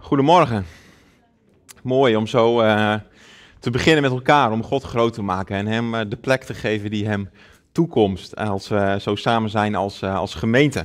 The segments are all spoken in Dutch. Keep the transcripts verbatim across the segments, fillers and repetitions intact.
Goedemorgen. Mooi om zo uh, te beginnen met elkaar, om God groot te maken en hem uh, de plek te geven die hem toekomt als we zo samen zijn als, uh, als gemeente.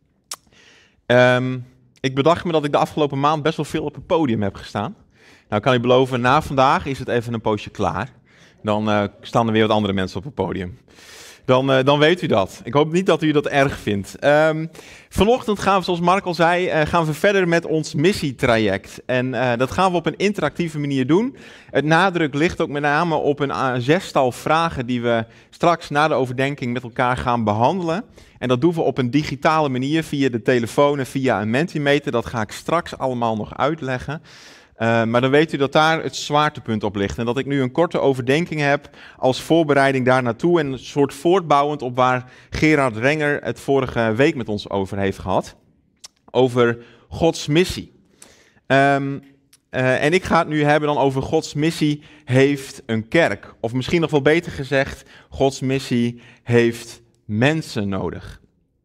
Um, ik bedacht me dat ik de afgelopen maand best wel veel op het podium heb gestaan. Nou kan ik beloven, na vandaag is het even een poosje klaar. Dan uh, staan er weer wat andere mensen op het podium. Dan, uh, dan weet u dat. Ik hoop niet dat u dat erg vindt. Um, vanochtend gaan we, zoals Mark al zei, uh, gaan we verder met ons missietraject. En uh, dat gaan we op een interactieve manier doen. Het nadruk ligt ook met name op een uh, zestal vragen die we straks na de overdenking met elkaar gaan behandelen. En dat doen we op een digitale manier via de telefoon en via een Mentimeter. Dat ga ik straks allemaal nog uitleggen. Uh, maar dan weet u dat daar het zwaartepunt op ligt. En dat ik nu een korte overdenking heb als voorbereiding daar naartoe. En een soort voortbouwend op waar Gerard Renger het vorige week met ons over heeft gehad. Over Gods missie. Um, uh, en ik ga het nu hebben dan over Gods missie heeft een kerk. Of misschien nog wel beter gezegd, Gods missie heeft mensen nodig.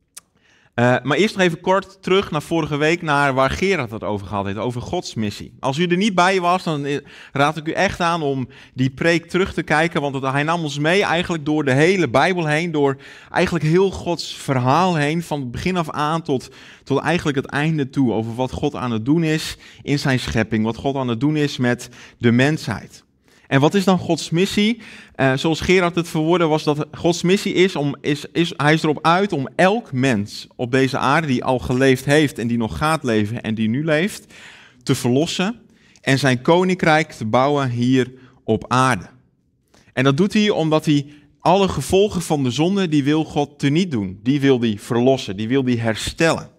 Uh, maar eerst nog even kort terug naar vorige week, naar waar Gerard het over gehad heeft, over Gods missie. Als u er niet bij was, dan raad ik u echt aan om die preek terug te kijken, want hij nam ons mee eigenlijk door de hele Bijbel heen, door eigenlijk heel Gods verhaal heen, van het begin af aan tot, tot eigenlijk het einde toe, over wat God aan het doen is in zijn schepping, wat God aan het doen is met de mensheid. En wat is dan Gods missie? Uh, zoals Gerard het verwoordde, was dat Gods missie is, om, is, is, hij is erop uit om elk mens op deze aarde die al geleefd heeft en die nog gaat leven en die nu leeft, te verlossen en zijn koninkrijk te bouwen hier op aarde. En dat doet hij omdat hij alle gevolgen van de zonde, die wil God teniet doen. Die wil hij verlossen, die wil hij herstellen.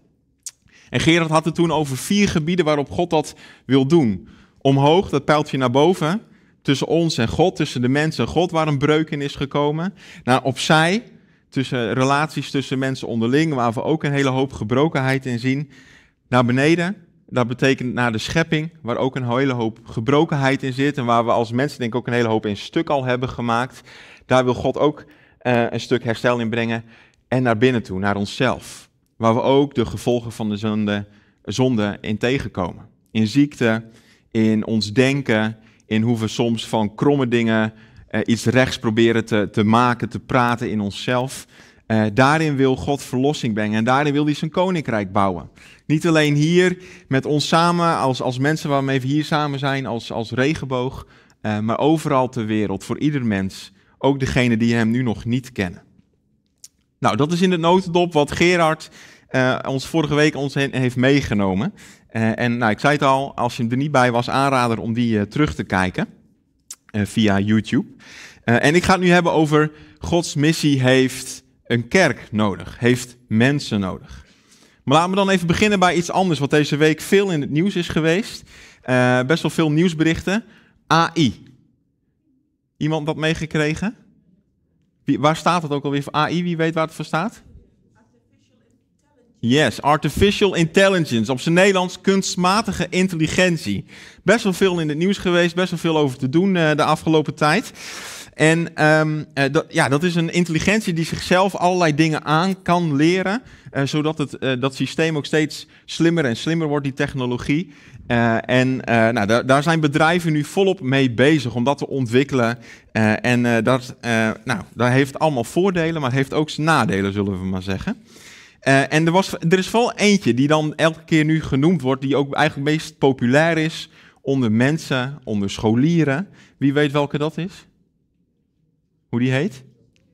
En Gerard had het toen over vier gebieden waarop God dat wil doen. Omhoog, dat pijltje naar boven. Tussen ons en God, tussen de mens en God, waar een breuk in is gekomen. Naar opzij, tussen relaties tussen mensen onderling, waar we ook een hele hoop gebrokenheid in zien. Naar beneden, dat betekent naar de schepping, waar ook een hele hoop gebrokenheid in zit. En waar we als mensen denk ik ook een hele hoop in stuk al hebben gemaakt. Daar wil God ook uh, een stuk herstel in brengen. En naar binnen toe, naar onszelf. Waar we ook de gevolgen van de zonde, zonde in tegenkomen. In ziekte, in ons denken, in hoe we soms van kromme dingen uh, iets rechts proberen te, te maken, te praten in onszelf. Uh, daarin wil God verlossing brengen en daarin wil hij zijn koninkrijk bouwen. Niet alleen hier met ons samen, als, als mensen waarmee we hier samen zijn, als, als regenboog, uh, maar overal ter wereld, voor ieder mens. Ook degenen die hem nu nog niet kennen. Nou, dat is in het notendop wat Gerard uh, ons vorige week ons he- heeft meegenomen. Uh, en nou, ik zei het al, als je er niet bij was, aanrader om die uh, terug te kijken uh, via YouTube. Uh, en ik ga het nu hebben over Gods missie heeft een kerk nodig, heeft mensen nodig. Maar laten we dan even beginnen bij iets anders wat deze week veel in het nieuws is geweest. Uh, best wel veel nieuwsberichten. A I. Iemand dat meegekregen? Wie, waar staat het ook alweer voor A I? Wie weet waar het voor staat? Yes, artificial intelligence, op zijn Nederlands kunstmatige intelligentie. Best wel veel in het nieuws geweest, best wel veel over te doen uh, de afgelopen tijd. En um, uh, dat, ja, dat is een intelligentie die zichzelf allerlei dingen aan kan leren, uh, zodat het, uh, dat systeem ook steeds slimmer en slimmer wordt, die technologie. Uh, en uh, nou, daar, daar zijn bedrijven nu volop mee bezig om dat te ontwikkelen. Uh, en uh, dat, uh, nou, dat heeft allemaal voordelen, maar het heeft ook zijn nadelen, zullen we maar zeggen. Uh, en er, was, er is vooral eentje die dan elke keer nu genoemd wordt, die ook eigenlijk het meest populair is onder mensen, onder scholieren. Wie weet welke dat is? Hoe die heet?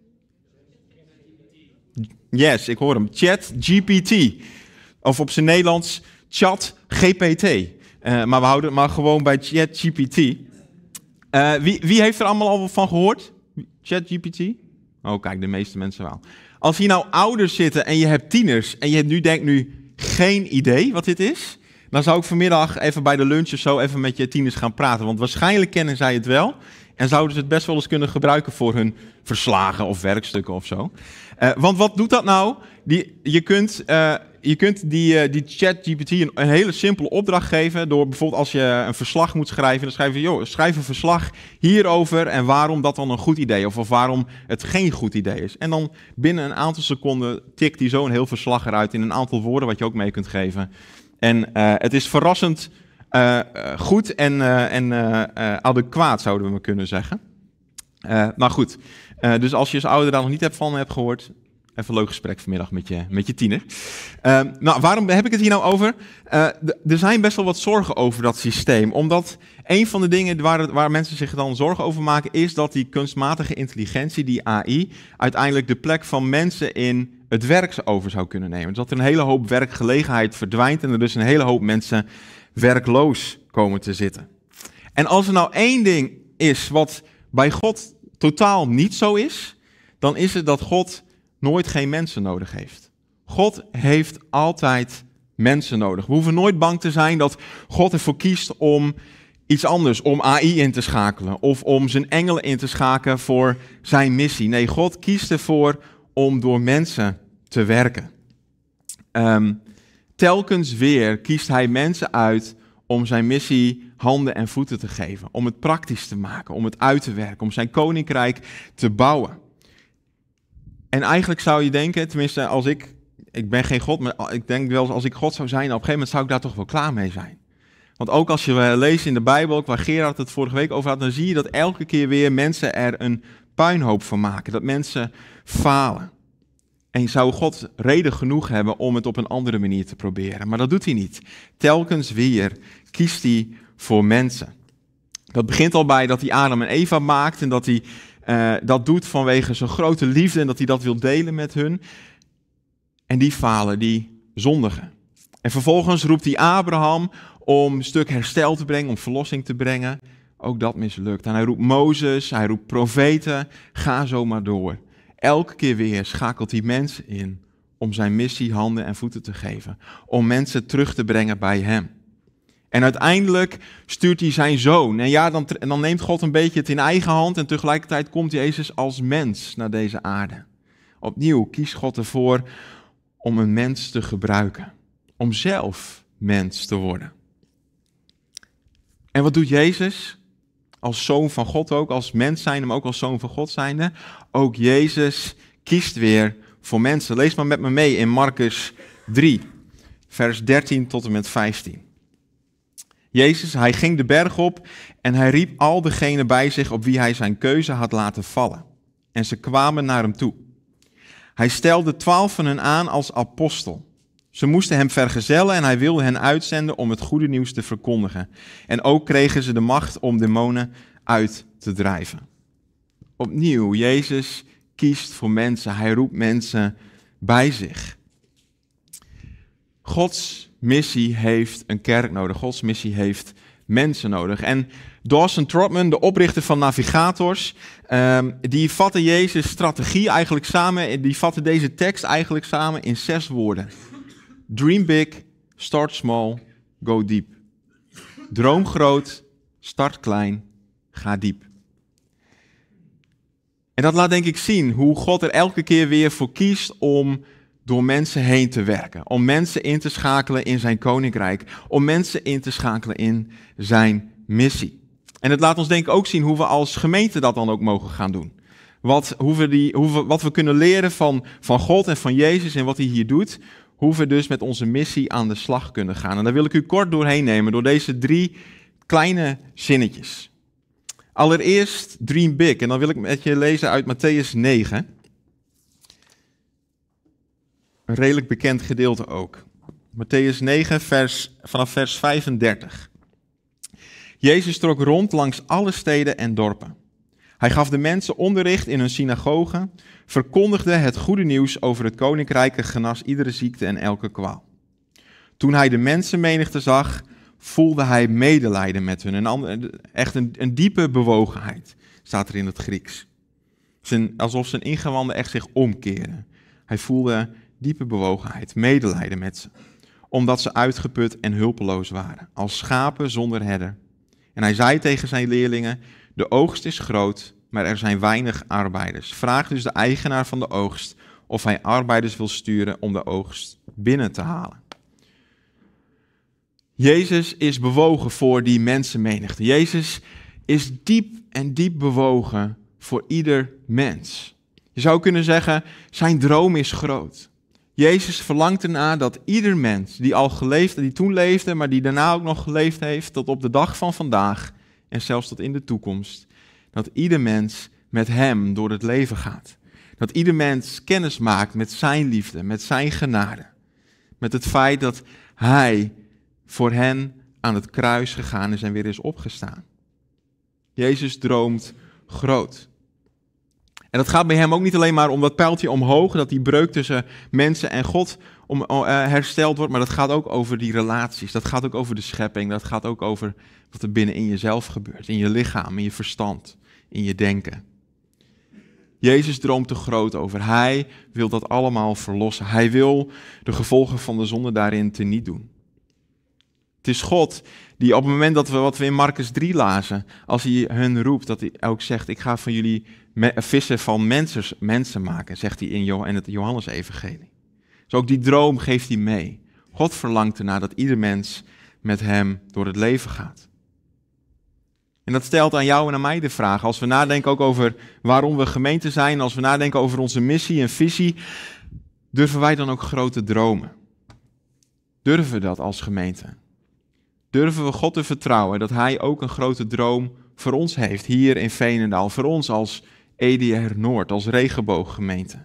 Yes, ik hoor hem. ChatGPT. Of op zijn Nederlands ChatGPT. Uh, maar we houden het maar gewoon bij ChatGPT. Uh, wie, wie heeft er allemaal al van gehoord? ChatGPT? Oh, kijk, de meeste mensen wel. Als hier nou ouders zitten en je hebt tieners en je hebt nu denkt nu geen idee wat dit is, dan zou ik vanmiddag even bij de lunch of zo even met je tieners gaan praten. Want waarschijnlijk kennen zij het wel en zouden ze het best wel eens kunnen gebruiken voor hun verslagen of werkstukken of zo. Uh, want wat doet dat nou? Die, je kunt, uh, je kunt die, uh, die ChatGPT een, een hele simpele opdracht geven door bijvoorbeeld als je een verslag moet schrijven, dan schrijf je, joh, schrijf een verslag hierover en waarom dat dan een goed idee is of, of waarom het geen goed idee is. En dan binnen een aantal seconden tikt hij zo een heel verslag eruit in een aantal woorden wat je ook mee kunt geven. En uh, het is verrassend uh, uh, goed en, uh, en uh, uh, adequaat, zouden we kunnen zeggen. Uh, maar goed, uh, dus als je als ouder daar nog niet hebt van hebt gehoord, even een leuk gesprek vanmiddag met je, met je tiener. Uh, nou, waarom heb ik het hier nou over? Uh, d- er zijn best wel wat zorgen over dat systeem. Omdat een van de dingen waar, waar mensen zich dan zorgen over maken, is dat die kunstmatige intelligentie, die A I, uiteindelijk de plek van mensen in het werk over zou kunnen nemen. Dus dat er een hele hoop werkgelegenheid verdwijnt en er dus een hele hoop mensen werkloos komen te zitten. En als er nou één ding is wat bij God totaal niet zo is, dan is het dat God nooit geen mensen nodig heeft. God heeft altijd mensen nodig. We hoeven nooit bang te zijn dat God ervoor kiest om iets anders, om A I in te schakelen of om zijn engelen in te schakelen voor zijn missie. Nee, God kiest ervoor om door mensen te werken. Um, telkens weer kiest hij mensen uit om zijn missie handen en voeten te geven, om het praktisch te maken, om het uit te werken, om zijn koninkrijk te bouwen. En eigenlijk zou je denken, tenminste als ik, ik ben geen God, maar ik denk wel als ik God zou zijn, op een gegeven moment zou ik daar toch wel klaar mee zijn. Want ook als je leest in de Bijbel, waar Gerard het vorige week over had, dan zie je dat elke keer weer mensen er een puinhoop van maken, dat mensen falen. En zou God reden genoeg hebben om het op een andere manier te proberen, maar dat doet hij niet. Telkens weer kiest hij voor mensen. Dat begint al bij dat hij Adam en Eva maakt en dat hij Uh, dat doet vanwege zijn grote liefde en dat hij dat wil delen met hun. En die falen, die zondigen. En vervolgens roept hij Abraham om een stuk herstel te brengen, om verlossing te brengen. Ook dat mislukt. En hij roept Mozes, hij roept profeten, ga zo maar door. Elke keer weer schakelt hij mensen in om zijn missie handen en voeten te geven. Om mensen terug te brengen bij hem. En uiteindelijk stuurt hij zijn zoon. En ja, dan, dan neemt God een beetje het in eigen hand en tegelijkertijd komt Jezus als mens naar deze aarde. Opnieuw kiest God ervoor om een mens te gebruiken. Om zelf mens te worden. En wat doet Jezus? Als zoon van God ook, als mens zijnde, maar ook als zoon van God zijnde. Ook Jezus kiest weer voor mensen. Lees maar met me mee in Markus drie, vers dertien tot en met vijftien. Jezus, hij ging de berg op en hij riep al degenen bij zich op wie hij zijn keuze had laten vallen. En ze kwamen naar hem toe. Hij stelde twaalf van hen aan als apostel. Ze moesten hem vergezellen en hij wilde hen uitzenden om het goede nieuws te verkondigen. En ook kregen ze de macht om demonen uit te drijven. Opnieuw, Jezus kiest voor mensen, hij roept mensen bij zich. Gods missie heeft een kerk nodig. Gods missie heeft mensen nodig. En Dawson Trotman, de oprichter van Navigators, um, die vatte Jezus' strategie eigenlijk samen, die vatte deze tekst eigenlijk samen in zes woorden. Dream big, start small, go deep. Droom groot, start klein, ga diep. En dat laat denk ik zien hoe God er elke keer weer voor kiest om door mensen heen te werken. Om mensen in te schakelen in zijn koninkrijk. Om mensen in te schakelen in zijn missie. En het laat ons denk ik ook zien hoe we als gemeente dat dan ook mogen gaan doen. Wat, hoe we die, hoe we, wat we kunnen leren van, van God en van Jezus en wat hij hier doet. Hoe we dus met onze missie aan de slag kunnen gaan. En daar wil ik u kort doorheen nemen door deze drie kleine zinnetjes. Allereerst dream big. En dan wil ik met je lezen uit Mattheüs negen. Een redelijk bekend gedeelte ook. Mattheüs negen, vers, vanaf vers vijfendertig. Jezus trok rond langs alle steden en dorpen. Hij gaf de mensen onderricht in hun synagogen, verkondigde het goede nieuws over het koninkrijk en genas iedere ziekte en elke kwaal. Toen hij de mensenmenigte zag, voelde hij medelijden met hun. Een, echt een, een diepe bewogenheid, staat er in het Grieks. Zijn, alsof zijn ingewanden echt zich omkeren. Hij voelde diepe bewogenheid, medelijden met ze. Omdat ze uitgeput en hulpeloos waren, als schapen zonder herder. En hij zei tegen zijn leerlingen, de oogst is groot, maar er zijn weinig arbeiders. Vraag dus de eigenaar van de oogst of hij arbeiders wil sturen om de oogst binnen te halen. Jezus is bewogen voor die mensenmenigte. Jezus is diep en diep bewogen voor ieder mens. Je zou kunnen zeggen, zijn droom is groot. Jezus verlangt ernaar dat ieder mens die al geleefd, die toen leefde, maar die daarna ook nog geleefd heeft, tot op de dag van vandaag en zelfs tot in de toekomst, dat ieder mens met hem door het leven gaat. Dat ieder mens kennis maakt met zijn liefde, met zijn genade. Met het feit dat hij voor hen aan het kruis gegaan is en weer is opgestaan. Jezus droomt groot. En dat gaat bij hem ook niet alleen maar om dat pijltje omhoog, dat die breuk tussen mensen en God om, uh, hersteld wordt, maar dat gaat ook over die relaties. Dat gaat ook over de schepping, dat gaat ook over wat er binnen in jezelf gebeurt, in je lichaam, in je verstand, in je denken. Jezus droomt te groot over. Hij wil dat allemaal verlossen. Hij wil de gevolgen van de zonde daarin teniet doen. Het is God die op het moment dat we wat we in Marcus drie lazen, als hij hun roept, dat hij ook zegt, ik ga van jullie me- vissen van mensen, mensen maken, zegt hij in, Jo- in het Johannes-evangelie. Dus ook die droom geeft hij mee. God verlangt ernaar dat ieder mens met hem door het leven gaat. En dat stelt aan jou en aan mij de vraag, als we nadenken ook over waarom we gemeente zijn, als we nadenken over onze missie en visie, durven wij dan ook grote dromen? Durven we dat als gemeente? Durven we God te vertrouwen dat hij ook een grote droom voor ons heeft, hier in Veenendaal, voor ons als E D R Noord, als regenbooggemeente?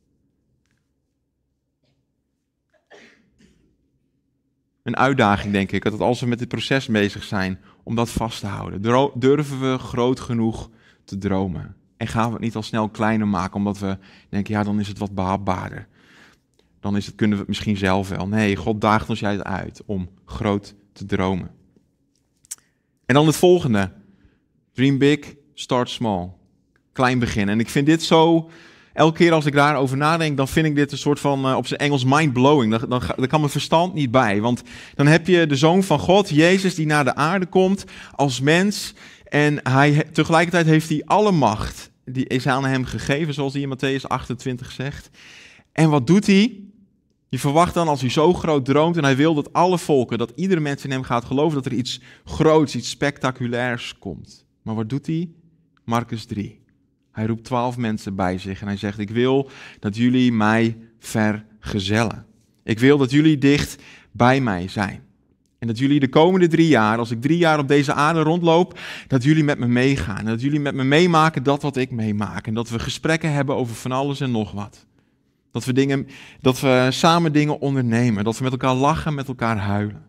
Een uitdaging, denk ik, dat als we met dit proces bezig zijn, om dat vast te houden. Durven we groot genoeg te dromen? En gaan we het niet al snel kleiner maken, omdat we denken, ja, dan is het wat behapbaarder. Dan is het, kunnen we het misschien zelf wel. Nee, God daagt ons juist uit om groot te dromen. En dan het volgende. Dream big, start small. Klein beginnen. En ik vind dit zo, elke keer als ik daarover nadenk, dan vind ik dit een soort van, uh, op zijn Engels, mind-blowing. Dan, dan, dan kan mijn verstand niet bij. Want dan heb je de Zoon van God, Jezus, die naar de aarde komt als mens. En hij, tegelijkertijd heeft hij alle macht. Die is aan hem gegeven, zoals hij in Matthäus achtentwintig zegt. En wat doet hij? Je verwacht dan, als hij zo groot droomt en hij wil dat alle volken, dat iedere mens in hem gaat geloven, dat er iets groots, iets spectaculairs komt. Maar wat doet hij? Marcus drie. Hij roept twaalf mensen bij zich en hij zegt, ik wil dat jullie mij vergezellen. Ik wil dat jullie dicht bij mij zijn. En dat jullie de komende drie jaar, als ik drie jaar op deze aarde rondloop, dat jullie met me meegaan. En dat jullie met me meemaken dat wat ik meemaak. En dat we gesprekken hebben over van alles en nog wat. Dat we, dingen, dat we samen dingen ondernemen. Dat we met elkaar lachen, met elkaar huilen.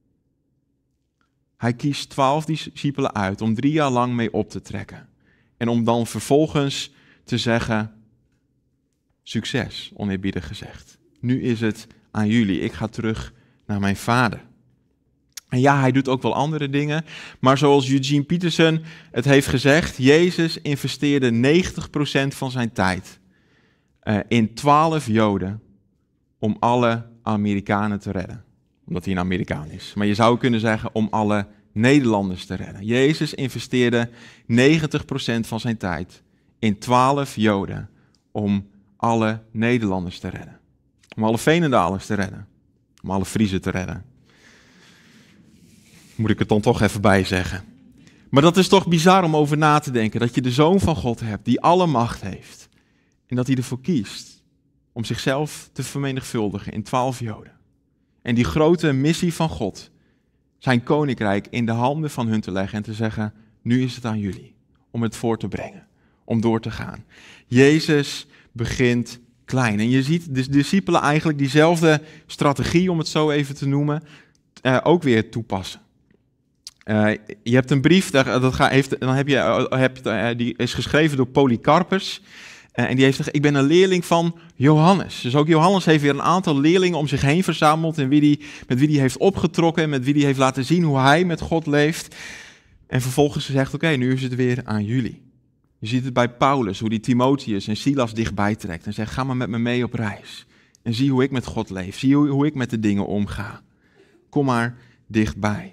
Hij kiest twaalf discipelen uit om drie jaar lang mee op te trekken. En om dan vervolgens te zeggen, succes, oneerbiedig gezegd. Nu is het aan jullie. Ik ga terug naar mijn vader. En ja, hij doet ook wel andere dingen. Maar zoals Eugene Peterson het heeft gezegd, Jezus investeerde negentig procent van zijn tijd uh, in twaalf Joden om alle Amerikanen te redden. Omdat hij een Amerikaan is. Maar je zou kunnen zeggen om alle Nederlanders te redden. Jezus investeerde negentig procent van zijn tijd in twaalf Joden om alle Nederlanders te redden. Om alle Veenendalers te redden. Om alle Friezen te redden. Moet ik het dan toch even bij zeggen. Maar dat is toch bizar om over na te denken. Dat je de Zoon van God hebt die alle macht heeft. En dat hij ervoor kiest om zichzelf te vermenigvuldigen in twaalf Joden. En die grote missie van God, zijn koninkrijk in de handen van hun te leggen en te zeggen, nu is het aan jullie om het voor te brengen, om door te gaan. Jezus begint klein. En je ziet de discipelen eigenlijk diezelfde strategie, om het zo even te noemen, uh, ook weer toepassen. Uh, je hebt een brief, dat ga, heeft, dan heb je, uh, heb, uh, die is geschreven door Polycarpus. Uh, en die heeft gezegd, ik ben een leerling van Johannes. Dus ook Johannes heeft weer een aantal leerlingen om zich heen verzameld. En wie die, met wie hij heeft opgetrokken. En met wie hij heeft laten zien hoe hij met God leeft. En vervolgens zegt, oké, okay, nu is het weer aan jullie. Je ziet het bij Paulus, hoe die Timotheus en Silas dichtbij trekt. En zegt, ga maar met me mee op reis. En zie hoe ik met God leef. Zie hoe, hoe ik met de dingen omga. Kom maar dichtbij.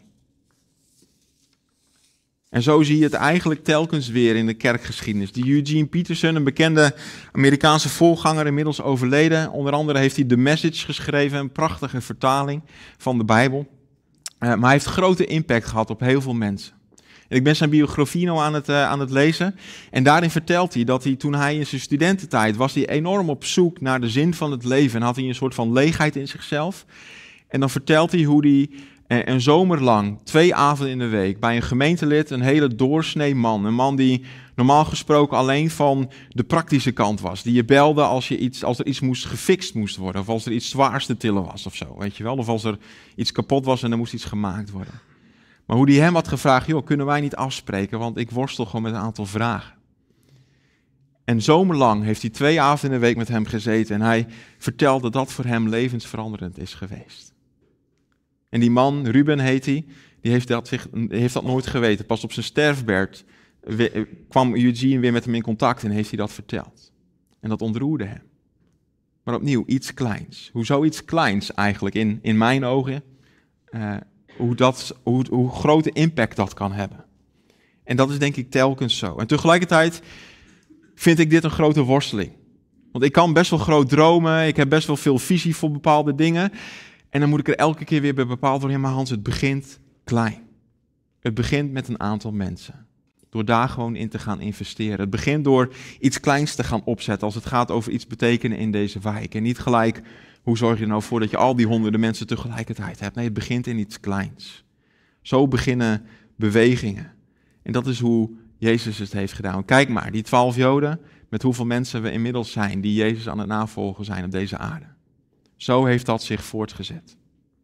En zo zie je het eigenlijk telkens weer in de kerkgeschiedenis. Die Eugene Peterson, een bekende Amerikaanse voorganger, inmiddels overleden. Onder andere heeft hij The Message geschreven, een prachtige vertaling van de Bijbel. Uh, maar hij heeft grote impact gehad op heel veel mensen. En ik ben zijn biografie nou aan het, uh, aan het lezen. En daarin vertelt hij dat hij toen hij in zijn studententijd was hij enorm op zoek naar de zin van het leven. En had hij een soort van leegheid in zichzelf. En dan vertelt hij hoe hij uh, een zomer lang, twee avonden in de week, bij een gemeentelid, een hele doorsnee man. Een man die normaal gesproken alleen van de praktische kant was. Die je belde als, je iets, als er iets moest gefixt moest worden. Of als er iets zwaars te tillen was of zo. Weet je wel? Of als er iets kapot was en er moest iets gemaakt worden. Maar hoe die hem had gevraagd, joh, kunnen wij niet afspreken? Want ik worstel gewoon met een aantal vragen. En zomerlang heeft hij twee avonden in de week met hem gezeten. En hij vertelde dat dat voor hem levensveranderend is geweest. En die man, Ruben heet hij, die heeft dat, zich, heeft dat nooit geweten. Pas op zijn sterfbed kwam Eugene weer met hem in contact en heeft hij dat verteld. En dat ontroerde hem. Maar opnieuw, iets kleins. Hoezo iets kleins eigenlijk in, in mijn ogen? Uh, hoe, dat, hoe, hoe grote impact dat kan hebben. En dat is denk ik telkens zo. En tegelijkertijd vind ik dit een grote worsteling. Want ik kan best wel groot dromen, ik heb best wel veel visie voor bepaalde dingen. En dan moet ik er elke keer weer bij bepaald worden, ja maar Hans, het begint klein. Het begint met een aantal mensen. Door daar gewoon in te gaan investeren. Het begint door iets kleins te gaan opzetten als het gaat over iets betekenen in deze wijk. En niet gelijk, hoe zorg je er nou voor dat je al die honderden mensen tegelijkertijd hebt? Nee, het begint in iets kleins. Zo beginnen bewegingen. En dat is hoe Jezus het heeft gedaan. Kijk maar, die twaalf Joden, met hoeveel mensen we inmiddels zijn die Jezus aan het navolgen zijn op deze aarde. Zo heeft dat zich voortgezet.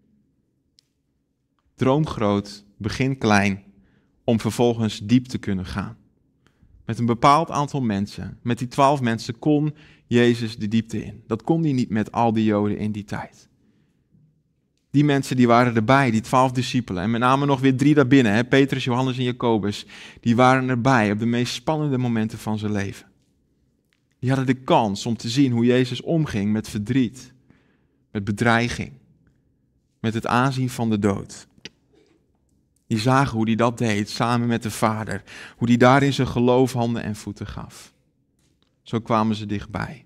Droom groot, begin klein, om vervolgens diep te kunnen gaan. Met een bepaald aantal mensen, met die twaalf mensen, kon Jezus de diepte in. Dat kon hij niet met al die Joden in die tijd. Die mensen die waren erbij, die twaalf discipelen. En met name nog weer drie daarbinnen, hè, Petrus, Johannes en Jacobus. Die waren erbij op de meest spannende momenten van zijn leven. Die hadden de kans om te zien hoe Jezus omging met verdriet, met bedreiging, met het aanzien van de dood. Die zagen hoe hij dat deed, samen met de Vader. Hoe hij daarin zijn geloof handen en voeten gaf. Zo kwamen ze dichtbij.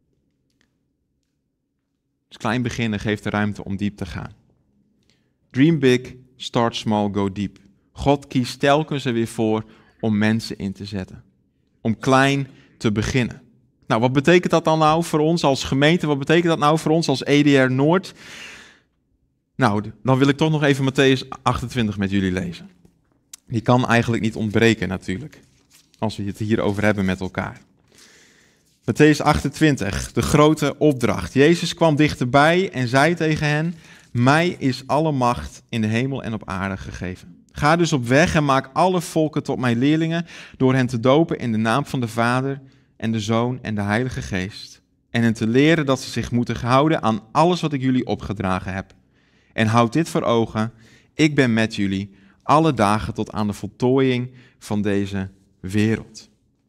Dus klein beginnen geeft de ruimte om diep te gaan. Dream big, start small, go deep. God kiest telkens er weer voor om mensen in te zetten. Om klein te beginnen. Nou, wat betekent dat dan nou voor ons als gemeente? Wat betekent dat nou voor ons als E D R Noord? Nou, dan wil ik toch nog even Mattheüs achtentwintig met jullie lezen. Die kan eigenlijk niet ontbreken natuurlijk, als we het hierover hebben met elkaar. Mattheüs achtentwintig, de grote opdracht. Jezus kwam dichterbij en zei tegen hen, mij is alle macht in de hemel en op aarde gegeven. Ga dus op weg en maak alle volken tot mijn leerlingen, door hen te dopen in de naam van de Vader en de Zoon en de Heilige Geest. En hen te leren dat ze zich moeten houden aan alles wat ik jullie opgedragen heb. En houd dit voor ogen, ik ben met jullie alle dagen tot aan de voltooiing van deze wereld.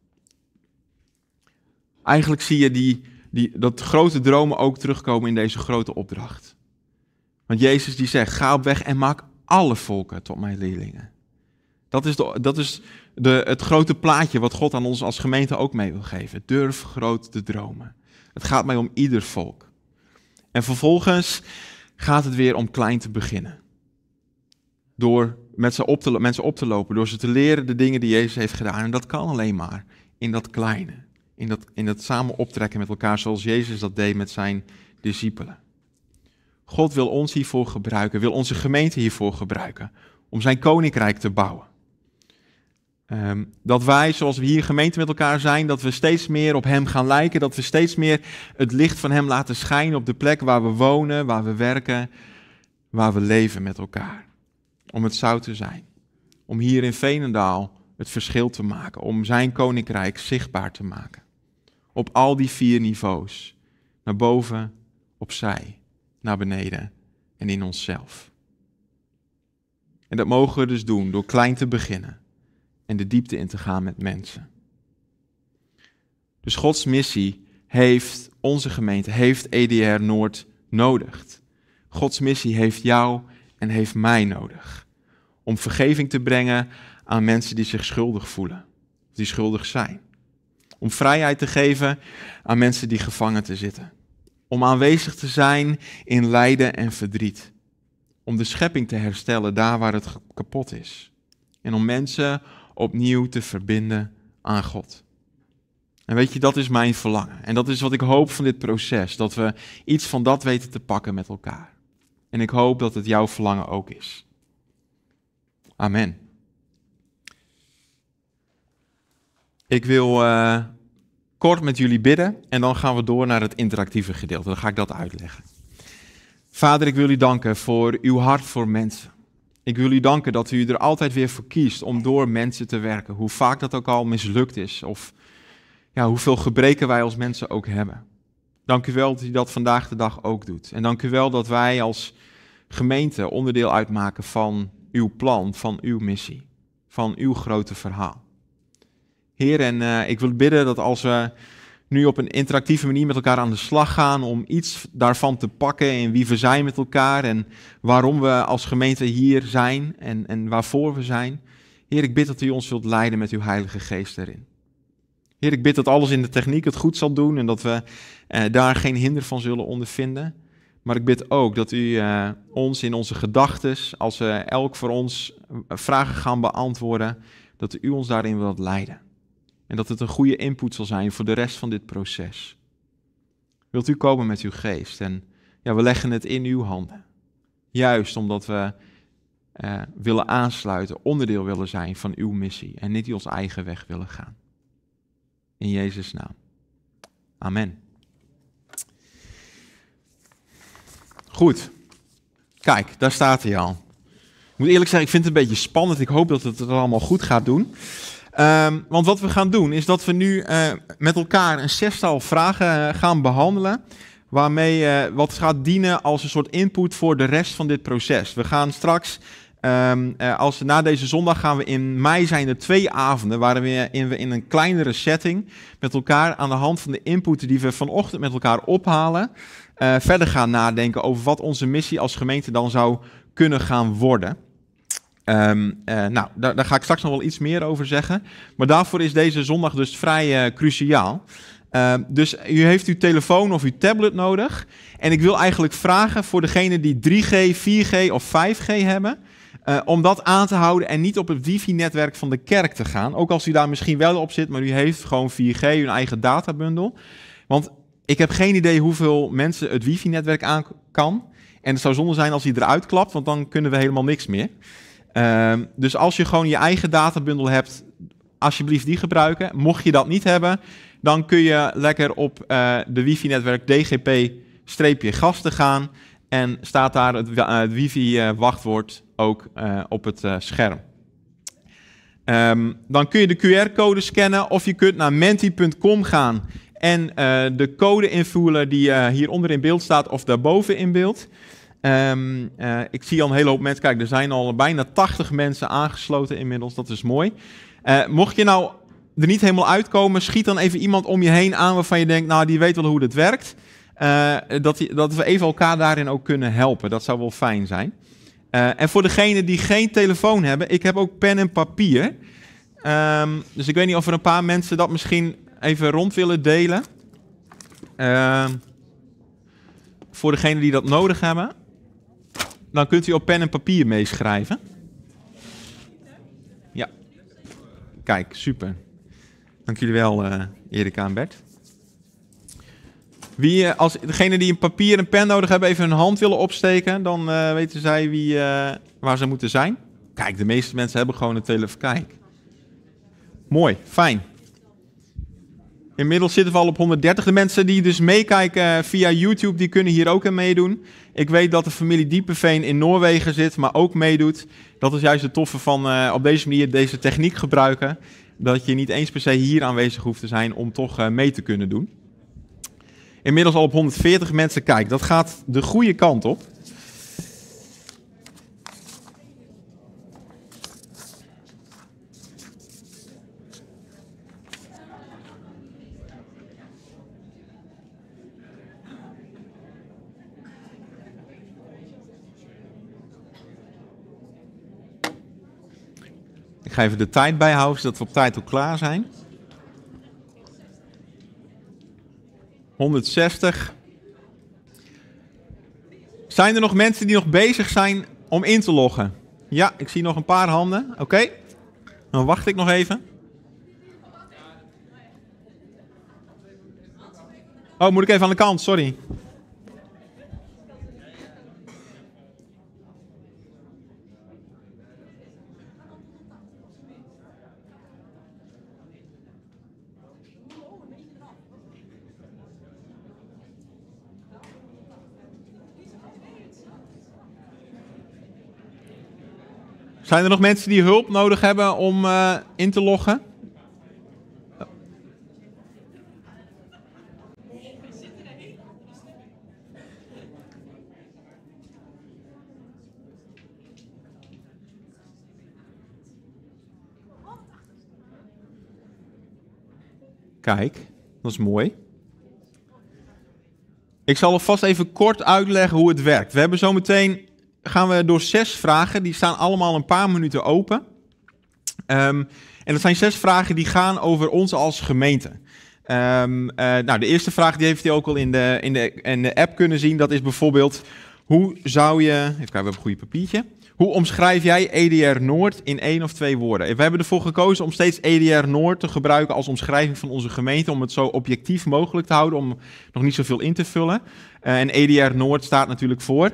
Eigenlijk zie je die, die, dat grote dromen ook terugkomen in deze grote opdracht. Want Jezus die zegt, ga op weg en maak alle volken tot mijn leerlingen. Dat is, de, dat is de, het grote plaatje wat God aan ons als gemeente ook mee wil geven. Durf groot te dromen. Het gaat mij om ieder volk. En vervolgens gaat het weer om klein te beginnen. Door met ze op te, mensen op te lopen, door ze te leren de dingen die Jezus heeft gedaan. En dat kan alleen maar in dat kleine. In dat, in dat samen optrekken met elkaar zoals Jezus dat deed met zijn discipelen. God wil ons hiervoor gebruiken, wil onze gemeente hiervoor gebruiken. Om zijn koninkrijk te bouwen. Um, dat wij, zoals we hier gemeente met elkaar zijn, dat we steeds meer op hem gaan lijken. Dat we steeds meer het licht van hem laten schijnen op de plek waar we wonen, waar we werken, waar we leven met elkaar. Om het zout te zijn. Om hier in Veenendaal het verschil te maken. Om zijn koninkrijk zichtbaar te maken. Op al die vier niveaus. Naar boven, opzij, naar beneden en in onszelf. En dat mogen we dus doen door klein te beginnen. En de diepte in te gaan met mensen. Dus Gods missie heeft onze gemeente, heeft E D R Noord nodig. Gods missie heeft jou en heeft mij nodig. Om vergeving te brengen aan mensen die zich schuldig voelen. Die schuldig zijn. Om vrijheid te geven aan mensen die gevangen te zitten. Om aanwezig te zijn in lijden en verdriet. Om de schepping te herstellen daar waar het kapot is. En om mensen opnieuw te verbinden aan God. En weet je, dat is mijn verlangen. En dat is wat ik hoop van dit proces. Dat we iets van dat weten te pakken met elkaar. En ik hoop dat het jouw verlangen ook is. Amen. Ik wil uh, kort met jullie bidden en dan gaan we door naar het interactieve gedeelte. Dan ga ik dat uitleggen. Vader, ik wil u danken voor uw hart voor mensen. Ik wil u danken dat u er altijd weer voor kiest om door mensen te werken. Hoe vaak dat ook al mislukt is of ja, hoeveel gebreken wij als mensen ook hebben. Dank u wel dat u dat vandaag de dag ook doet. En dank u wel dat wij als gemeente onderdeel uitmaken van uw plan, van uw missie, van uw grote verhaal. Heer, en uh, ik wil bidden dat als we nu op een interactieve manier met elkaar aan de slag gaan om iets daarvan te pakken in wie we zijn met elkaar en waarom we als gemeente hier zijn en, en waarvoor we zijn. Heer, ik bid dat u ons wilt leiden met uw Heilige Geest erin. Heer, ik bid dat alles in de techniek het goed zal doen en dat we uh, daar geen hinder van zullen ondervinden. Maar ik bid ook dat u uh, ons in onze gedachtes, als we elk voor ons vragen gaan beantwoorden, dat u ons daarin wilt leiden. En dat het een goede input zal zijn voor de rest van dit proces. Wilt u komen met uw geest? En ja, we leggen het in uw handen. Juist omdat we uh, willen aansluiten, onderdeel willen zijn van uw missie. En niet ons eigen weg willen gaan. In Jezus' naam. Amen. Goed. Kijk, daar staat hij al. Ik moet eerlijk zeggen, ik vind het een beetje spannend. Ik hoop dat het het allemaal goed gaat doen. Um, want wat we gaan doen is dat we nu uh, met elkaar een zestal vragen uh, gaan behandelen, waarmee uh, wat gaat dienen als een soort input voor de rest van dit proces. We gaan straks, um, uh, als we, na deze zondag gaan we in mei zijn er twee avonden, waarin we in, we in een kleinere setting met elkaar aan de hand van de input die we vanochtend met elkaar ophalen, uh, verder gaan nadenken over wat onze missie als gemeente dan zou kunnen gaan worden. Um, uh, nou, daar, daar ga ik straks nog wel iets meer over zeggen. Maar daarvoor is deze zondag dus vrij uh, cruciaal. Uh, dus u heeft uw telefoon of uw tablet nodig. En ik wil eigenlijk vragen voor degenen die drie G, vier G of vijf G hebben, uh, om dat aan te houden en niet op het wifi-netwerk van de kerk te gaan. Ook als u daar misschien wel op zit, maar u heeft gewoon vier G, uw eigen databundel. Want ik heb geen idee hoeveel mensen het wifi-netwerk aan kan. En het zou zonde zijn als hij eruit klapt, want dan kunnen we helemaal niks meer. Uh, dus als je gewoon je eigen databundel hebt, alsjeblieft die gebruiken. Mocht je dat niet hebben, dan kun je lekker op uh, de wifi-netwerk D G P-gasten gaan. En staat daar het, uh, het wifi-wachtwoord ook uh, op het uh, scherm. Um, dan kun je de Q R-code scannen of je kunt naar menti punt com gaan en uh, de code invullen die uh, hieronder in beeld staat of daarboven in beeld. Um, uh, ik zie al een hele hoop mensen. Kijk, er zijn al bijna tachtig mensen aangesloten inmiddels. Dat is mooi. Uh, mocht je nou er niet helemaal uitkomen, schiet dan even iemand om je heen aan waarvan je denkt, nou, die weet wel hoe dit werkt. Uh, dat, die, dat we even elkaar daarin ook kunnen helpen. Dat zou wel fijn zijn. Uh, en voor degenen die geen telefoon hebben, ik heb ook pen en papier. Um, dus ik weet niet of er een paar mensen dat misschien even rond willen delen. Uh, voor degenen die dat nodig hebben. Dan kunt u op pen en papier meeschrijven. Ja. Kijk, super. Dank jullie wel, uh, Erika en Bert. Wie, uh, als degene die een papier en een pen nodig hebben, even hun hand willen opsteken, dan uh, weten zij wie, uh, waar ze moeten zijn. Kijk, de meeste mensen hebben gewoon een telefoon. Kijk. Mooi, fijn. Inmiddels zitten we al op honderddertig. De mensen die dus meekijken via YouTube, die kunnen hier ook aan meedoen. Ik weet dat de familie Diepeveen in Noorwegen zit, maar ook meedoet. Dat is juist het toffe van uh, op deze manier deze techniek gebruiken. Dat je niet eens per se hier aanwezig hoeft te zijn om toch uh, mee te kunnen doen. Inmiddels al op honderdveertig mensen. Kijk, dat gaat de goede kant op. Ik ga even de tijd bijhouden, zodat we op tijd ook klaar zijn. honderdzestig. Zijn er nog mensen die nog bezig zijn om in te loggen? Ja, ik zie nog een paar handen. Oké, okay. Dan wacht ik nog even. Oh, moet ik even aan de kant, sorry. Zijn er nog mensen die hulp nodig hebben om uh, in te loggen? Kijk, dat is mooi. Ik zal alvast even kort uitleggen hoe het werkt. We hebben zometeen, gaan we door zes vragen, die staan allemaal een paar minuten open. Um, en dat zijn zes vragen die gaan over ons als gemeente. Um, uh, nou, de eerste vraag die heeft hij ook al in de, in, de, in de app kunnen zien. Dat is bijvoorbeeld, hoe zou je... Even kijken, we hebben een goede papiertje. Hoe omschrijf jij E D R Noord in één of twee woorden? We hebben ervoor gekozen om steeds E D R Noord te gebruiken als omschrijving van onze gemeente. Om het zo objectief mogelijk te houden, om nog niet zoveel in te vullen. Uh, en E D R Noord staat natuurlijk voor...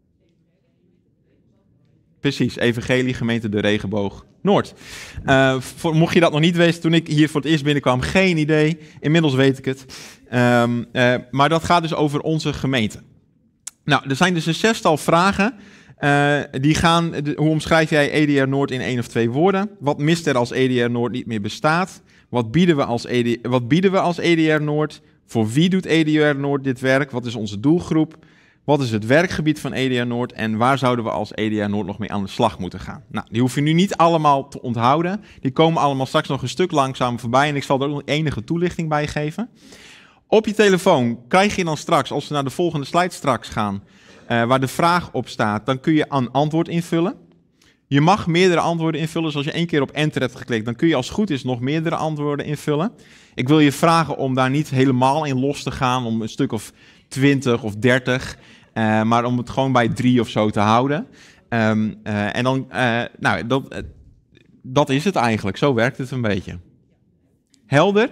Precies, Evangelie Gemeente de Regenboog Noord. Uh, voor, mocht je dat nog niet weten, toen ik hier voor het eerst binnenkwam, geen idee. Inmiddels weet ik het. Um, uh, maar dat gaat dus over onze gemeente. Nou, er zijn dus een zestal vragen. Uh, die gaan, de, hoe omschrijf jij E D R Noord in één of twee woorden? Wat mist er als E D R Noord niet meer bestaat? Wat bieden we als E D, wat bieden we als E D R Noord? Voor wie doet E D R Noord dit werk? Wat is onze doelgroep? Wat is het werkgebied van E D R Noord en waar zouden we als E D R Noord nog mee aan de slag moeten gaan? Nou, die hoef je nu niet allemaal te onthouden. Die komen allemaal straks nog een stuk langzamer voorbij en ik zal er ook nog enige toelichting bij geven. Op je telefoon krijg je dan straks, als we naar de volgende slide straks gaan, uh, waar de vraag op staat, dan kun je een antwoord invullen. Je mag meerdere antwoorden invullen, dus als je één keer op enter hebt geklikt, dan kun je als het goed is nog meerdere antwoorden invullen. Ik wil je vragen om daar niet helemaal in los te gaan, om een stuk of twintig of dertig, uh, maar om het gewoon bij drie of zo te houden. Um, uh, en dan, uh, nou, dat, uh, dat is het eigenlijk. Zo werkt het een beetje. Helder?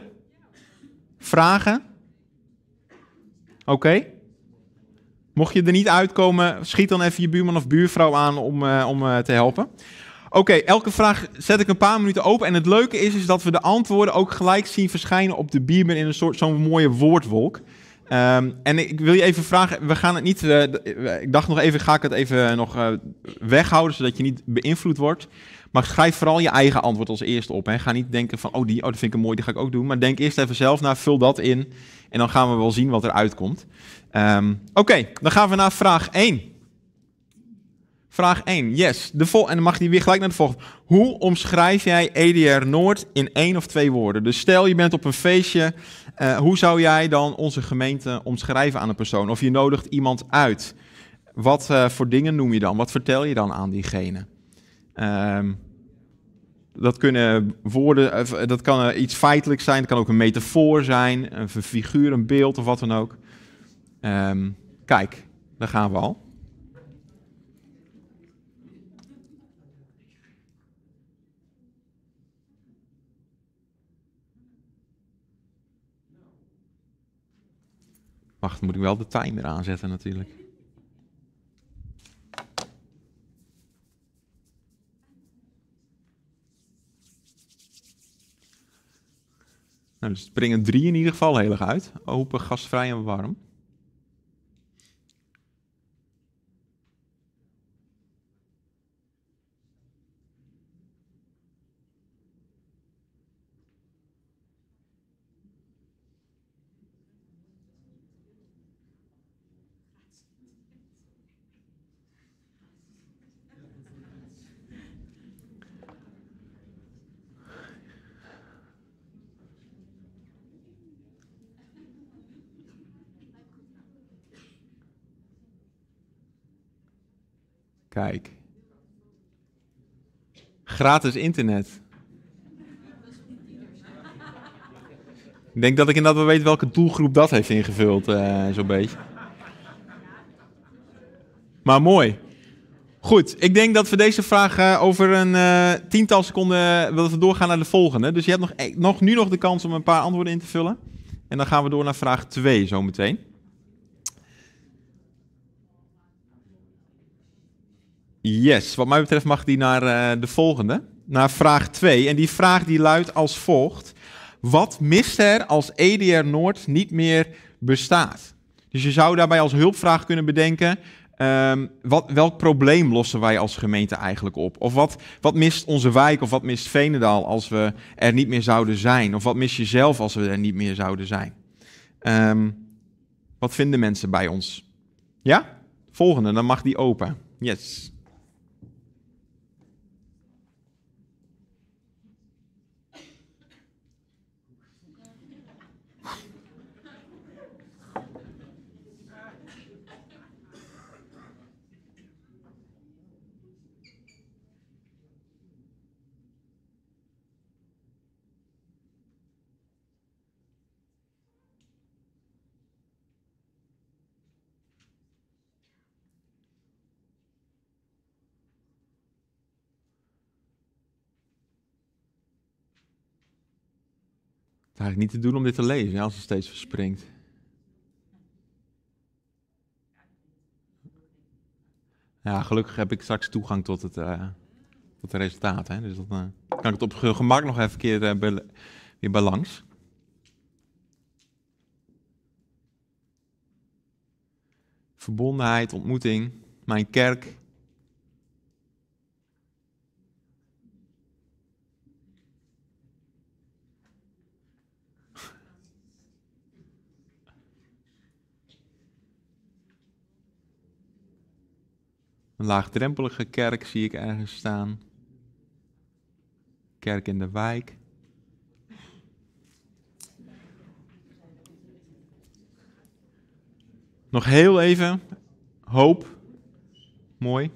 Vragen? Oké. Okay. Mocht je er niet uitkomen, schiet dan even je buurman of buurvrouw aan om, uh, om uh, te helpen. Oké, okay, elke vraag zet ik een paar minuten open. En het leuke is, is dat we de antwoorden ook gelijk zien verschijnen op de beamer in een soort zo'n mooie woordwolk. Um, en ik wil je even vragen, we gaan het niet, uh, ik dacht nog even, ga ik het even nog uh, weghouden, zodat je niet beïnvloed wordt. Maar schrijf vooral je eigen antwoord als eerste op. Hè. Ga niet denken van, oh die, oh dat vind ik een mooi, die ga ik ook doen. Maar denk eerst even zelf naar, vul dat in en dan gaan we wel zien wat er uitkomt. Um, Oké, okay, dan gaan we naar vraag één. Vraag één, yes. De vol- en dan mag je weer gelijk naar de volgende. Hoe omschrijf jij E D R Noord in één of twee woorden? Dus stel je bent op een feestje, uh, hoe zou jij dan onze gemeente omschrijven aan een persoon? Of je nodigt iemand uit. Wat uh, voor dingen noem je dan? Wat vertel je dan aan diegene? Um, dat kunnen woorden, uh, dat kan uh, iets feitelijks zijn, het kan ook een metafoor zijn, een figuur, een beeld of wat dan ook. Um, kijk, daar gaan we al. Wacht, dan moet ik wel de timer aanzetten natuurlijk. Nou, dus springen drie in ieder geval heel erg uit. Open, gastvrij en warm. Kijk. Gratis internet. Ik denk dat ik inderdaad wel weet welke doelgroep dat heeft ingevuld, uh, zo'n beetje. Maar mooi. Goed, ik denk dat we deze vraag uh, over een uh, tiental seconden uh, we doorgaan naar de volgende. Dus je hebt nog, nog, nu nog de kans om een paar antwoorden in te vullen. En dan gaan we door naar vraag twee zometeen. Yes, wat mij betreft mag die naar uh, de volgende. Naar vraag twee. En die vraag die luidt als volgt. Wat mist er als E D R Noord niet meer bestaat? Dus je zou daarbij als hulpvraag kunnen bedenken... Um, wat, welk probleem lossen wij als gemeente eigenlijk op? Of wat, wat mist onze wijk of wat mist Veenendaal als we er niet meer zouden zijn? Of wat mis je zelf als we er niet meer zouden zijn? Um, wat vinden mensen bij ons? Ja? Volgende, dan mag die open. Yes. Het is eigenlijk niet te doen om dit te lezen, als het steeds verspringt. Ja, gelukkig heb ik straks toegang tot het, uh, tot de resultaten. Hè? Dus dan uh, kan ik het op gemak nog even een keer uh, be- weer bij langs. Verbondenheid, ontmoeting, mijn kerk. Een laagdrempelige kerk zie ik ergens staan. Kerk in de wijk. Nog heel even. Hoop. Mooi.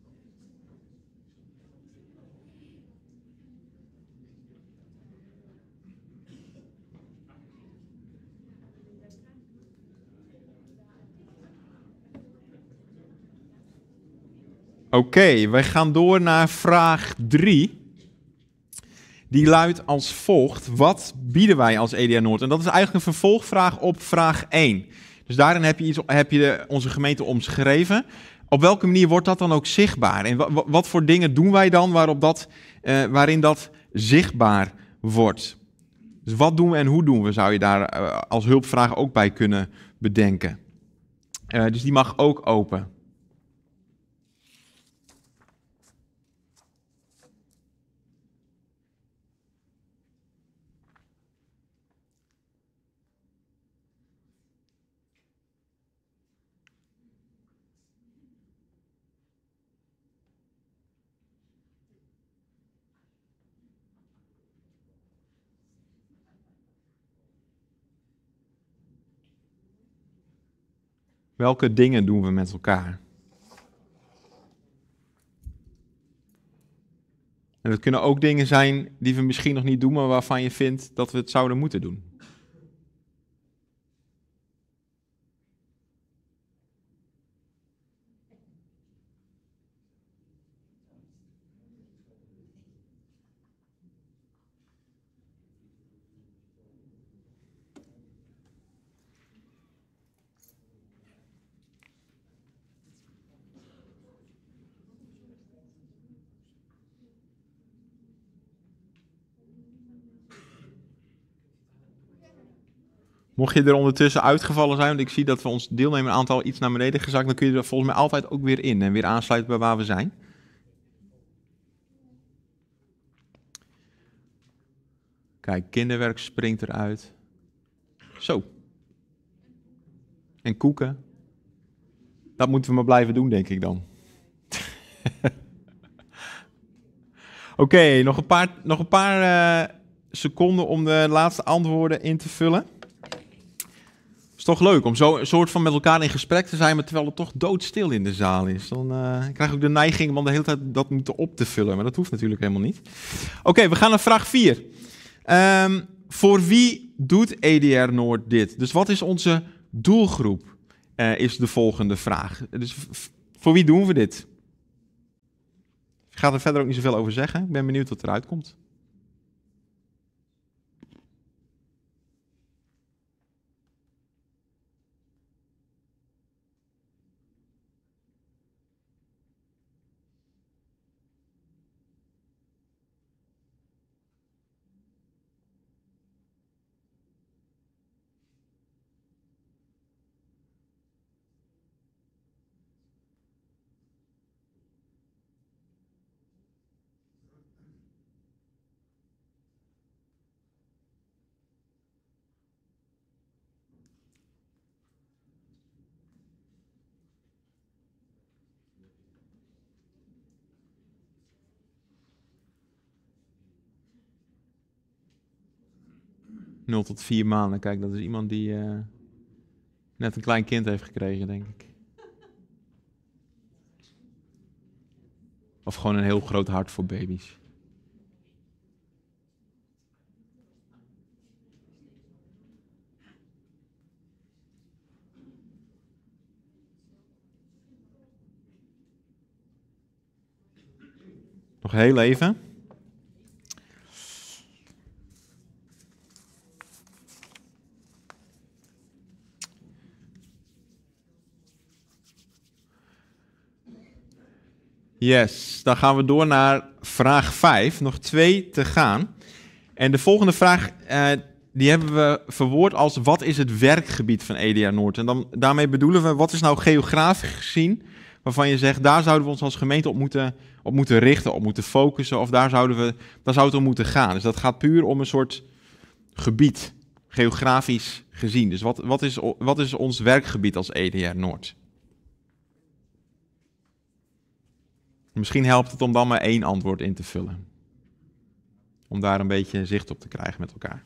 Oké, okay, wij gaan door naar vraag drie. Die luidt als volgt. Wat bieden wij als E D R Noord? En dat is eigenlijk een vervolgvraag op vraag één. Dus daarin heb je, iets, heb je de, onze gemeente omschreven. Op welke manier wordt dat dan ook zichtbaar? En wat, wat voor dingen doen wij dan waarop dat, uh, waarin dat zichtbaar wordt? Dus wat doen we en hoe doen we, zou je daar uh, als hulpvraag ook bij kunnen bedenken. Uh, dus die mag ook open. Welke dingen doen we met elkaar? En dat kunnen ook dingen zijn die we misschien nog niet doen, maar waarvan je vindt dat we het zouden moeten doen. Mocht je er ondertussen uitgevallen zijn, want ik zie dat we ons deelnemeraantal iets naar beneden gezakt, dan kun je er volgens mij altijd ook weer in en weer aansluiten bij waar we zijn. Kijk, kinderwerk springt eruit. Zo. En koeken. Dat moeten we maar blijven doen, denk ik dan. Oké, okay, nog een paar, nog een paar uh, seconden om de laatste antwoorden in te vullen. Het is toch leuk om zo een soort van met elkaar in gesprek te zijn, maar terwijl het toch doodstil in de zaal is. Dan uh, krijg ik ook de neiging om de hele tijd dat moeten op te vullen, maar dat hoeft natuurlijk helemaal niet. Oké, okay, we gaan naar vraag vier. Um, voor wie doet E D R Noord dit? Dus wat is onze doelgroep, uh, is de volgende vraag. Dus v- voor wie doen we dit? Ik ga er verder ook niet zoveel over zeggen. Ik ben benieuwd wat eruit komt. nul tot vier maanden. Kijk, dat is iemand die uh, net een klein kind heeft gekregen, denk ik. Of gewoon een heel groot hart voor baby's. Nog heel even. Yes, dan gaan we door naar vraag vijf. Nog twee te gaan. En de volgende vraag, uh, die hebben we verwoord als: wat is het werkgebied van E D R Noord? En dan, daarmee bedoelen we, wat is nou geografisch gezien, waarvan je zegt, daar zouden we ons als gemeente op moeten, op moeten richten, op moeten focussen, of daar, zouden we, daar zou het om moeten gaan. Dus dat gaat puur om een soort gebied, geografisch gezien. Dus wat, wat, is, wat is ons werkgebied als E D R Noord? Misschien helpt het om dan maar één antwoord in te vullen. Om daar een beetje zicht op te krijgen met elkaar.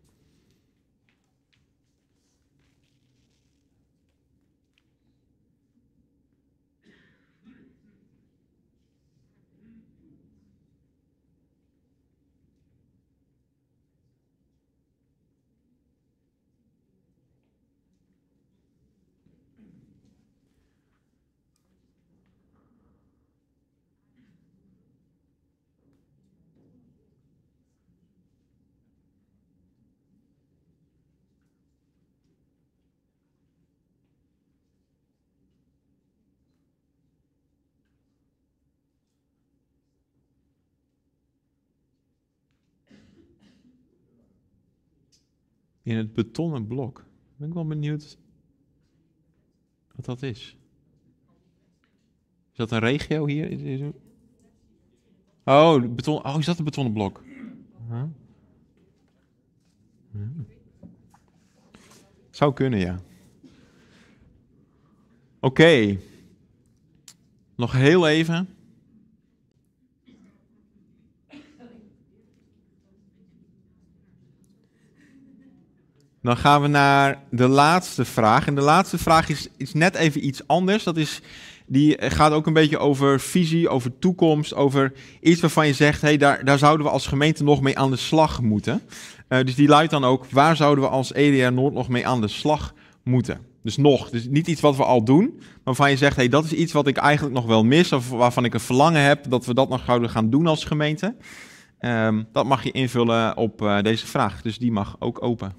In het betonnen blok. Ben ik wel benieuwd wat dat is. Is dat een regio hier? Is, is er... Oh, beton... oh, is dat een betonnen blok? Huh? Ja. Zou kunnen, ja. Oké. Okay. Nog heel even. Dan gaan we naar de laatste vraag. En de laatste vraag is, is net even iets anders. Dat is, die gaat ook een beetje over visie, over toekomst, over iets waarvan je zegt, hey, daar, daar zouden we als gemeente nog mee aan de slag moeten. Uh, dus die luidt dan ook, waar zouden we als E D R Noord nog mee aan de slag moeten? Dus nog, dus niet iets wat we al doen, maar waarvan je zegt, hey, dat is iets wat ik eigenlijk nog wel mis, of waarvan ik een verlangen heb dat we dat nog zouden gaan doen als gemeente. Um, dat mag je invullen op uh, deze vraag, dus die mag ook open.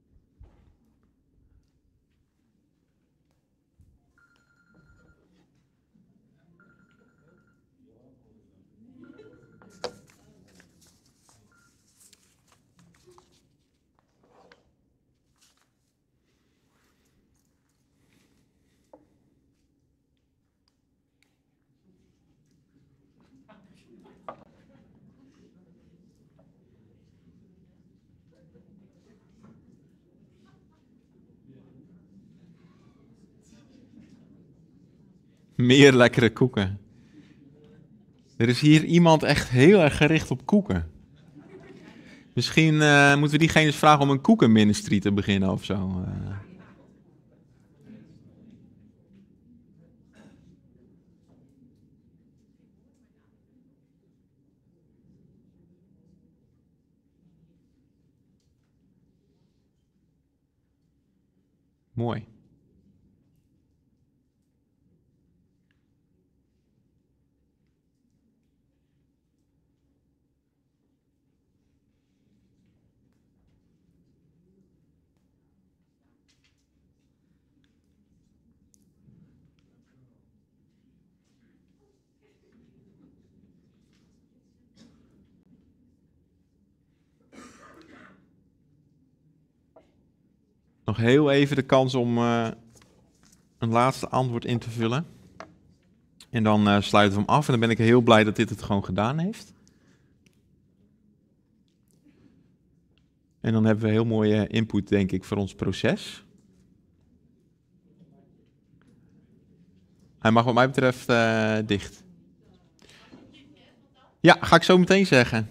Meer lekkere koeken. Er is hier iemand echt heel erg gericht op koeken. Misschien uh, moeten we diegene eens vragen om een koekenministry te beginnen of zo. Uh. Mooi. nog heel even de kans om uh, een laatste antwoord in te vullen. En dan uh, sluiten we hem af. En dan ben ik heel blij dat dit het gewoon gedaan heeft. En dan hebben we heel mooie input, denk ik, voor ons proces. Hij mag wat mij betreft uh, dicht. Ja, ga ik zo meteen zeggen.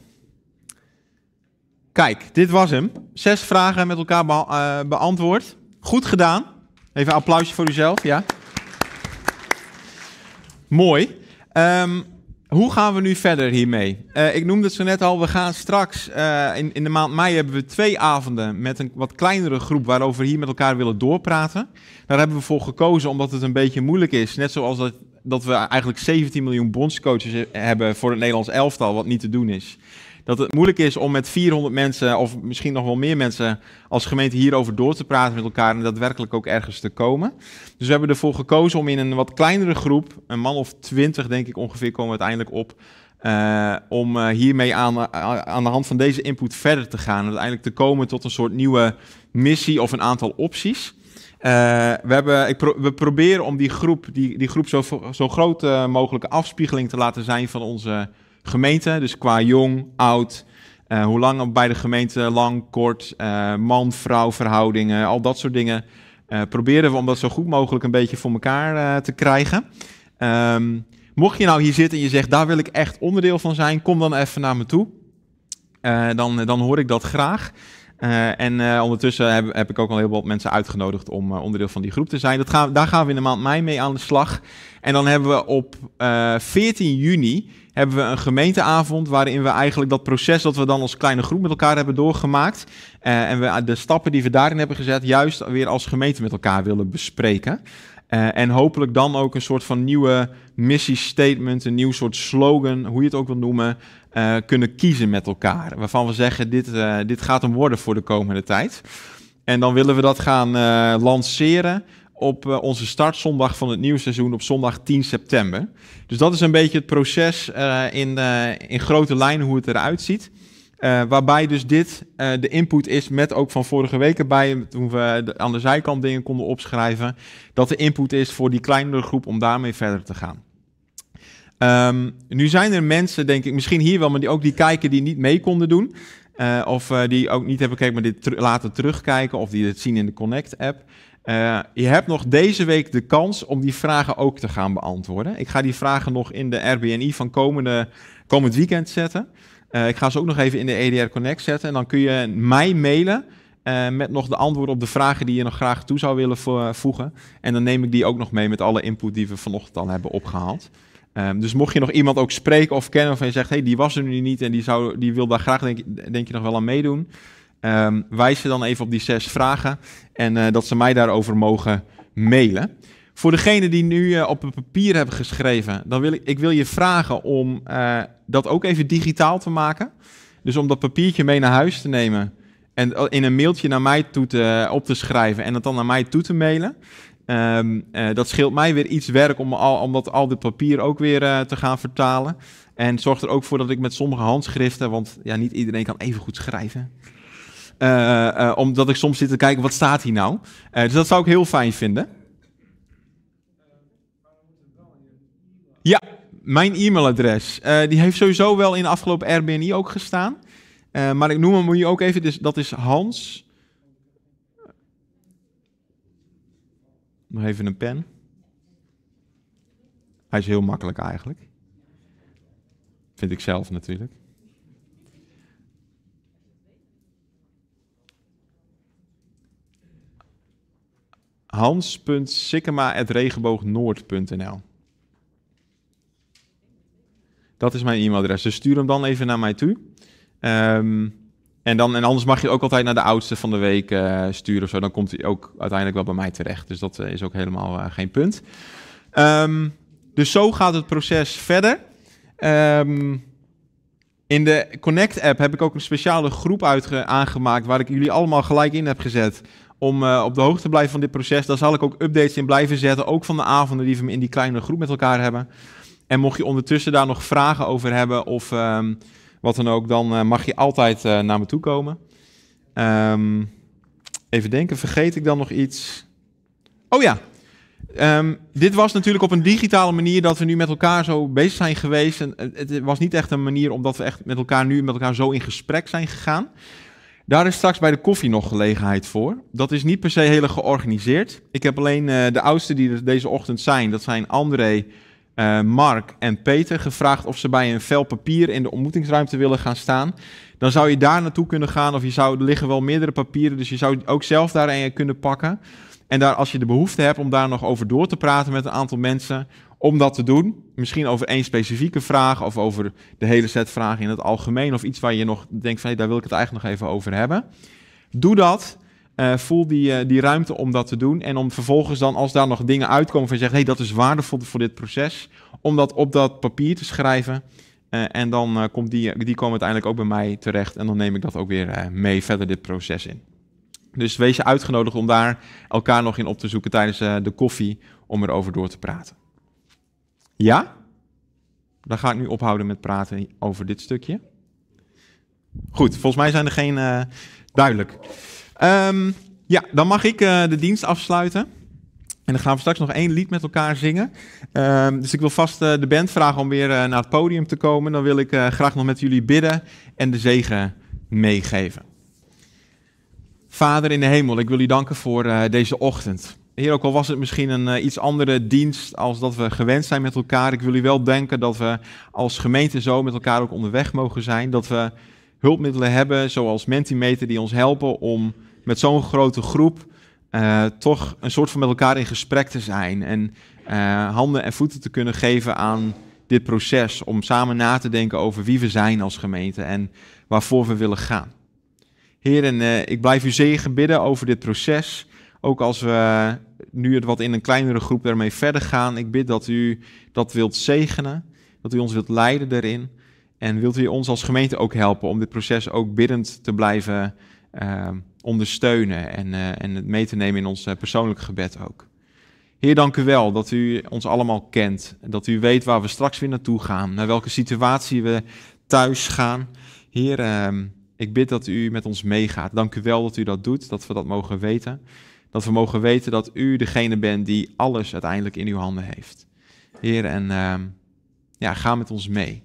Kijk, dit was hem. Zes vragen met elkaar be- uh, beantwoord. Goed gedaan. Even een applausje voor uzelf, ja. Mooi. Um, hoe gaan we nu verder hiermee? Uh, ik noemde het zo net al, we gaan straks, uh, in, in de maand mei hebben we twee avonden met een wat kleinere groep waarover we hier met elkaar willen doorpraten. Daar hebben we voor gekozen omdat het een beetje moeilijk is. Net zoals dat, dat we eigenlijk zeventien miljoen bondscoaches hebben voor het Nederlands elftal, wat niet te doen is. Dat het moeilijk is om met vierhonderd mensen, of misschien nog wel meer mensen, als gemeente hierover door te praten met elkaar en daadwerkelijk ook ergens te komen. Dus we hebben ervoor gekozen om in een wat kleinere groep, een man of twintig denk ik ongeveer, komen we uiteindelijk op, uh, om uh, hiermee aan, aan de hand van deze input verder te gaan. En uiteindelijk te komen tot een soort nieuwe missie of een aantal opties. Uh, we, hebben, ik pro- we proberen om die groep, die, die groep zo, zo groot uh, mogelijke afspiegeling te laten zijn van onze gemeente, dus qua jong, oud, uh, hoe lang bij de gemeente, lang, kort, uh, man, vrouw, verhoudingen, al dat soort dingen. Uh, proberen we om dat zo goed mogelijk een beetje voor elkaar uh, te krijgen. Um, mocht je nou hier zitten en je zegt, daar wil ik echt onderdeel van zijn, kom dan even naar me toe. Uh, dan, dan hoor ik dat graag. Uh, en uh, ondertussen heb, heb ik ook al heel wat mensen uitgenodigd om uh, onderdeel van die groep te zijn. Dat gaan, daar gaan we in de maand mei mee aan de slag. En dan hebben we op uh, veertien juni hebben we een gemeenteavond waarin we eigenlijk dat proces dat we dan als kleine groep met elkaar hebben doorgemaakt uh, en we de stappen die we daarin hebben gezet juist weer als gemeente met elkaar willen bespreken. Uh, en hopelijk dan ook een soort van nieuwe missiestatement, een nieuw soort slogan, hoe je het ook wil noemen, uh, kunnen kiezen met elkaar. Waarvan we zeggen, dit, uh, dit gaat hem worden voor de komende tijd. En dan willen we dat gaan uh, lanceren op uh, onze startzondag van het nieuwe seizoen op zondag tien september. Dus dat is een beetje het proces uh, in, uh, in grote lijnen hoe het eruit ziet. Uh, waarbij dus dit uh, de input is met ook van vorige week erbij, toen we de, aan de zijkant dingen konden opschrijven, dat de input is voor die kleinere groep om daarmee verder te gaan. Um, nu zijn er mensen, denk ik, misschien hier wel, maar die ook die kijken die niet mee konden doen. Uh, of uh, die ook niet hebben gekeken, maar dit ter- laten terugkijken, of die het zien in de Connect-app. Uh, je hebt nog deze week de kans om die vragen ook te gaan beantwoorden. Ik ga die vragen nog in de R B N I van komende, komend weekend zetten. Uh, ik ga ze ook nog even in de E D R Connect zetten. En dan kun je mij mailen uh, met nog de antwoorden op de vragen die je nog graag toe zou willen vo- voegen. En dan neem ik die ook nog mee met alle input die we vanochtend al hebben opgehaald. Um, dus mocht je nog iemand ook spreken of kennen waarvan je zegt, hey, die was er nu niet en die, zou, die wil daar graag, denk, denk je, nog wel aan meedoen. Um, wijs ze dan even op die zes vragen en uh, dat ze mij daarover mogen mailen. Voor degene die nu uh, op een papier hebben geschreven, dan wil ik, ik wil je vragen om uh, dat ook even digitaal te maken. Dus om dat papiertje mee naar huis te nemen en in een mailtje naar mij toe te, op te schrijven en het dan naar mij toe te mailen. Um, uh, dat scheelt mij weer iets werk om, al, om dat, al dit papier ook weer uh, te gaan vertalen. En zorgt er ook voor dat ik met sommige handschriften, want ja, niet iedereen kan even goed schrijven. Uh, uh, omdat ik soms zit te kijken, wat staat hier nou? Uh, dus dat zou ik heel fijn vinden. Ja, mijn e-mailadres. Uh, die heeft sowieso wel in de afgelopen R B N I ook gestaan. Uh, maar ik noem hem nu ook even. Dus dat is Hans. Nog even een pen. Hij is heel makkelijk eigenlijk. Vind ik zelf natuurlijk. hans punt sikkema at regenboognoord punt n l. Dat is mijn e-mailadres. Dus stuur hem dan even naar mij toe. Um, en, dan, en anders mag je ook altijd naar de oudste van de week uh, sturen. Of zo. Dan komt hij ook uiteindelijk wel bij mij terecht. Dus dat uh, is ook helemaal uh, geen punt. Um, dus zo gaat het proces verder. Um, in de Connect-app heb ik ook een speciale groep uitge- aangemaakt waar ik jullie allemaal gelijk in heb gezet om uh, op de hoogte te blijven van dit proces. Daar zal ik ook updates in blijven zetten, ook van de avonden die we in die kleine groep met elkaar hebben. En mocht je ondertussen daar nog vragen over hebben of um, wat dan ook, dan uh, mag je altijd uh, naar me toe komen. Um, Even denken, vergeet ik dan nog iets? Oh ja, um, dit was natuurlijk op een digitale manier dat we nu met elkaar zo bezig zijn geweest. En het was niet echt een manier omdat we echt met elkaar nu met elkaar zo in gesprek zijn gegaan. Daar is straks bij de koffie nog gelegenheid voor. Dat is niet per se heel erg georganiseerd. Ik heb alleen uh, de oudsten die er deze ochtend zijn, dat zijn André, uh, Mark en Peter, gevraagd of ze bij een vel papier in de ontmoetingsruimte willen gaan staan. Dan zou je daar naartoe kunnen gaan, of je zou, er liggen wel meerdere papieren, dus je zou ook zelf daar een kunnen pakken. En daar, als je de behoefte hebt om daar nog over door te praten met een aantal mensen, om dat te doen, misschien over één specifieke vraag of over de hele set vragen in het algemeen of iets waar je nog denkt van hey, daar wil ik het eigenlijk nog even over hebben. Doe dat, uh, voel die, uh, die ruimte om dat te doen en om vervolgens dan, als daar nog dingen uitkomen van je zegt, hey, dat is waardevol voor dit proces, om dat op dat papier te schrijven uh, en dan uh, komt die, die komen uiteindelijk ook bij mij terecht en dan neem ik dat ook weer uh, mee verder dit proces in. Dus wees je uitgenodigd om daar elkaar nog in op te zoeken tijdens uh, de koffie om erover door te praten. Ja? Dan ga ik nu ophouden met praten over dit stukje. Goed, volgens mij zijn er geen uh, duidelijk. Um, ja, dan mag ik uh, de dienst afsluiten. En dan gaan we straks nog één lied met elkaar zingen. Um, dus ik wil vast uh, de band vragen om weer uh, naar het podium te komen. Dan wil ik uh, graag nog met jullie bidden en de zegen meegeven. Vader in de hemel, ik wil u danken voor uh, deze ochtend. Heer, ook al was het misschien een uh, iets andere dienst als dat we gewend zijn met elkaar. Ik wil u wel denken dat we als gemeente zo met elkaar ook onderweg mogen zijn. Dat we hulpmiddelen hebben, zoals Mentimeter, die ons helpen om met zo'n grote groep uh, toch een soort van met elkaar in gesprek te zijn. En uh, handen en voeten te kunnen geven aan dit proces. Om samen na te denken over wie we zijn als gemeente en waarvoor we willen gaan. Heer, en uh, ik blijf u zegen bidden over dit proces. Ook als we nu het wat in een kleinere groep daarmee verder gaan. Ik bid dat u dat wilt zegenen. Dat u ons wilt leiden daarin. En wilt u ons als gemeente ook helpen om dit proces ook biddend te blijven uh, ondersteunen. En, uh, en het mee te nemen in ons uh, persoonlijk gebed ook. Heer, dank u wel dat u ons allemaal kent. Dat u weet waar we straks weer naartoe gaan. Naar welke situatie we thuis gaan. Heer, uh, ik bid dat u met ons meegaat. Dank u wel dat u dat doet, dat we dat mogen weten. Dat we mogen weten dat u degene bent die alles uiteindelijk in uw handen heeft. Heer, en uh, ja, ga met ons mee.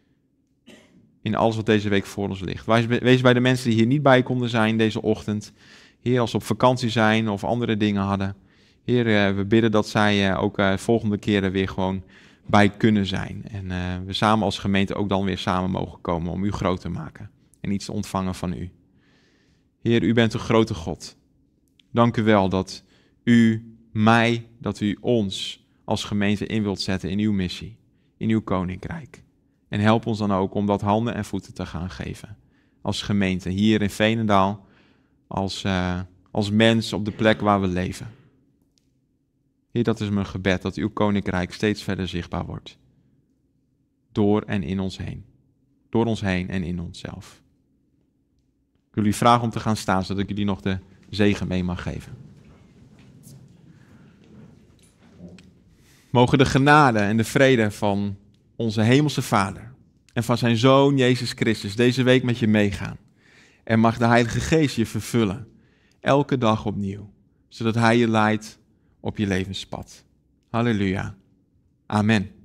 In alles wat deze week voor ons ligt. Wees bij de mensen die hier niet bij konden zijn deze ochtend. Heer, als ze op vakantie zijn of andere dingen hadden. Heer, uh, we bidden dat zij uh, ook uh, volgende keren weer gewoon bij kunnen zijn. En uh, we samen als gemeente ook dan weer samen mogen komen om u groot te maken. En iets te ontvangen van u. Heer, u bent een grote God. Dank u wel dat u mij, dat u ons als gemeente in wilt zetten in uw missie, in uw koninkrijk. En help ons dan ook om dat handen en voeten te gaan geven. Als gemeente, hier in Veenendaal, als, uh, als mens op de plek waar we leven. Heer, dat is mijn gebed, dat uw koninkrijk steeds verder zichtbaar wordt. Door en in ons heen. Door ons heen en in onszelf. Ik wil jullie vragen om te gaan staan, zodat ik jullie nog de zegen mee mag geven. Mogen de genade en de vrede van onze hemelse Vader en van zijn Zoon Jezus Christus deze week met je meegaan. En mag de Heilige Geest je vervullen, elke dag opnieuw, zodat Hij je leidt op je levenspad. Halleluja. Amen.